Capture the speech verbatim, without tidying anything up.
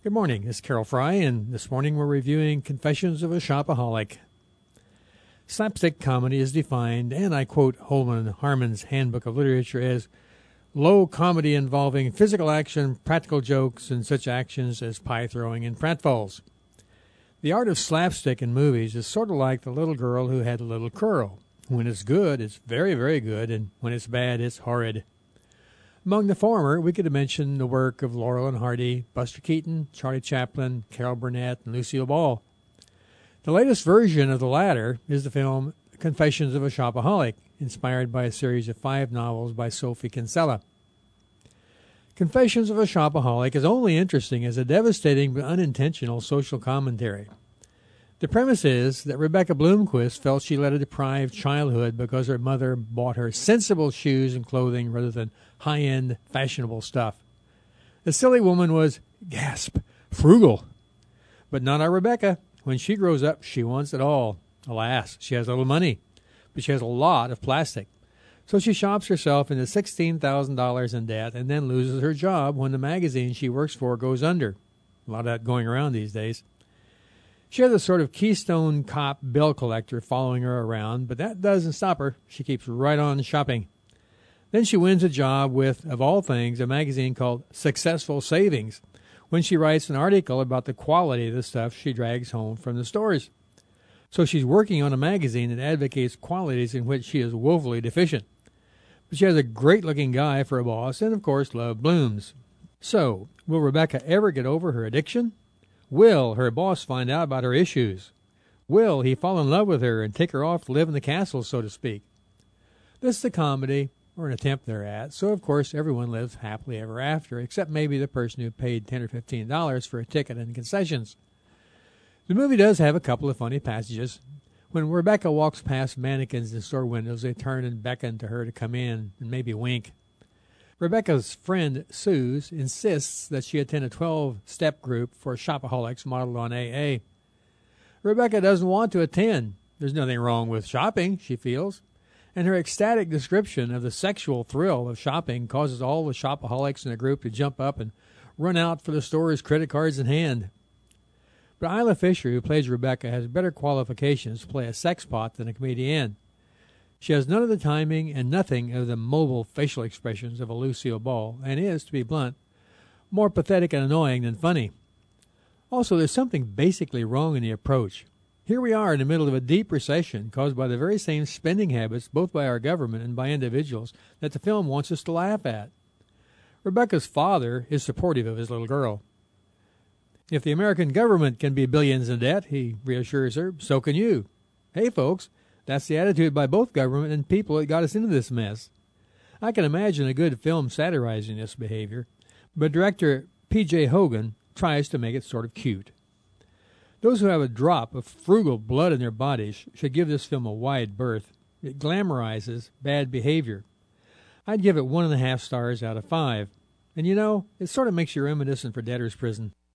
Good morning, this is Carol Fry, and this morning we're reviewing Confessions of a Shopaholic. Slapstick comedy is defined, and I quote Holman Harmon's Handbook of Literature, as low comedy involving physical action, practical jokes, and such actions as pie throwing and pratfalls. The art of slapstick in movies is sort of like the little girl who had a little curl. When it's good, it's very, very good, and when it's bad, it's horrid. Among the former, we could mention the work of Laurel and Hardy, Buster Keaton, Charlie Chaplin, Carol Burnett, and Lucille Ball. The latest version of the latter is the film Confessions of a Shopaholic, inspired by a series of five novels by Sophie Kinsella. Confessions of a Shopaholic is only interesting as a devastating but unintentional social commentary. The premise is that Rebecca Bloomquist felt she led a deprived childhood because her mother bought her sensible shoes and clothing rather than high-end, fashionable stuff. The silly woman was, gasp, frugal. But not our Rebecca. When she grows up, she wants it all. Alas, she has little money, but she has a lot of plastic. So she shops herself into sixteen thousand dollars in debt and then loses her job when the magazine she works for goes under. A lot of that going around these days. She has a sort of Keystone Cop bill collector following her around, but that doesn't stop her. She keeps right on shopping. Then she wins a job with, of all things, a magazine called Successful Savings, when she writes an article about the quality of the stuff she drags home from the stores. So she's working on a magazine that advocates qualities in which she is woefully deficient. But she has a great-looking guy for a boss, and of course love blooms. So, will Rebecca ever get over her addiction? Will her boss find out about her issues? Will he fall in love with her and take her off to live in the castle, so to speak? This is a comedy, or an attempt thereat, so of course everyone lives happily ever after, except maybe the person who paid ten or fifteen dollars for a ticket and concessions. The movie does have a couple of funny passages. When Rebecca walks past mannequins in store windows, they turn and beckon to her to come in and maybe wink. Rebecca's friend, Suze, insists that she attend a twelve-step group for shopaholics modeled on A A. Rebecca doesn't want to attend. There's nothing wrong with shopping, she feels, and her ecstatic description of the sexual thrill of shopping causes all the shopaholics in the group to jump up and run out for the store's credit cards in hand. But Isla Fisher, who plays Rebecca, has better qualifications to play a sexpot than a comedian. She has none of the timing and nothing of the mobile facial expressions of a Lucille Ball, and is, to be blunt, more pathetic and annoying than funny. Also, there's something basically wrong in the approach. Here we are in the middle of a deep recession caused by the very same spending habits, both by our government and by individuals, that the film wants us to laugh at. Rebecca's father is supportive of his little girl. If the American government can be billions in debt, he reassures her, so can you. Hey, folks. That's the attitude by both government and people that got us into this mess. I can imagine a good film satirizing this behavior, but director P J Hogan tries to make it sort of cute. Those who have a drop of frugal blood in their bodies should give this film a wide berth. It glamorizes bad behavior. I'd give it one and a half stars out of five. And you know, it sort of makes you reminiscent for Debtor's Prison.